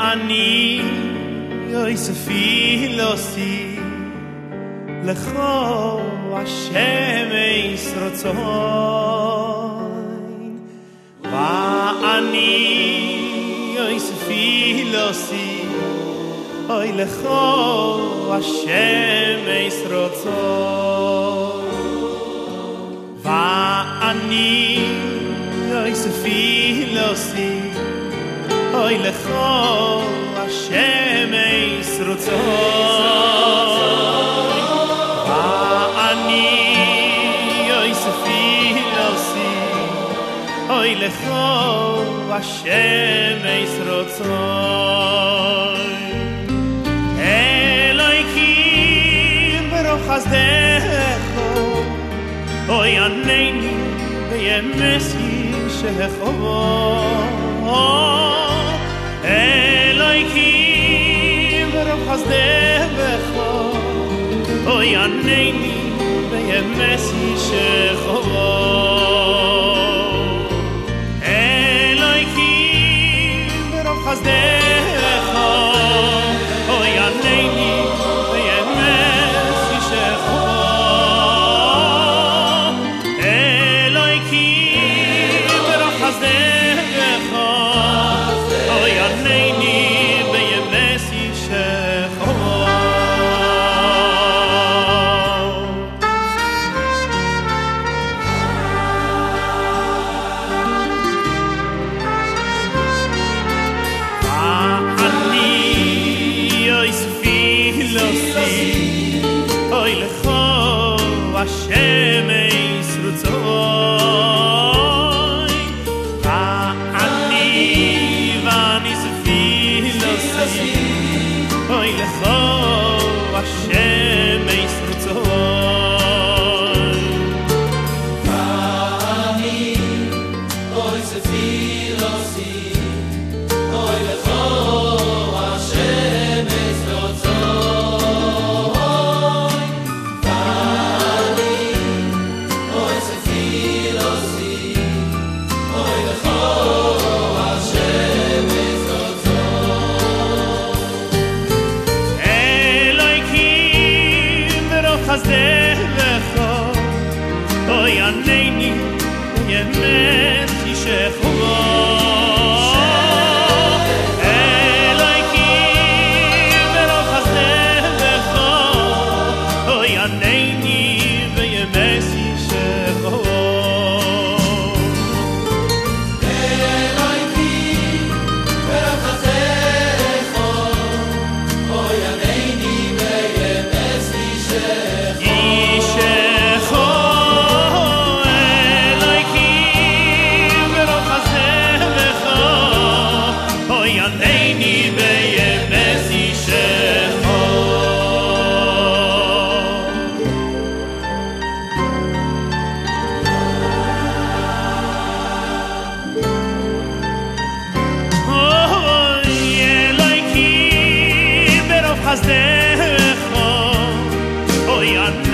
אני יוספי לוסי לכו השם ישרצון ואני יוספי לוסי אוי לכו השם ישרצון ואני יוספי לוסי אוי לכו השם ישרצון ואני יוספי לוסי אוי לכו השם ישרצון אלוהים ברוך חסדך אוי ענני בימסי שחוו אלוהים ברוך חסדך אוי ענני בימסי שחוו אלוהים ברוך חסדך אוי ענני בימסי שחוו אלוהים ברוך חסדך אוי ענני בימסי שחוו אוי לכו השם ישרצון ואני זפי לוסי אוי לכו השם ישרצון ואני אוי זפי לוסי אוי לכו השם חסדך אוי ענני בימסי שחוו אלוהים ברוך חסדך אוי ענני בימסי שחוו אלוהים ברוך חסדך אוי ענני בימסי שחוו ענני בימסי שחוו אלוהים ברוך חסדך אוי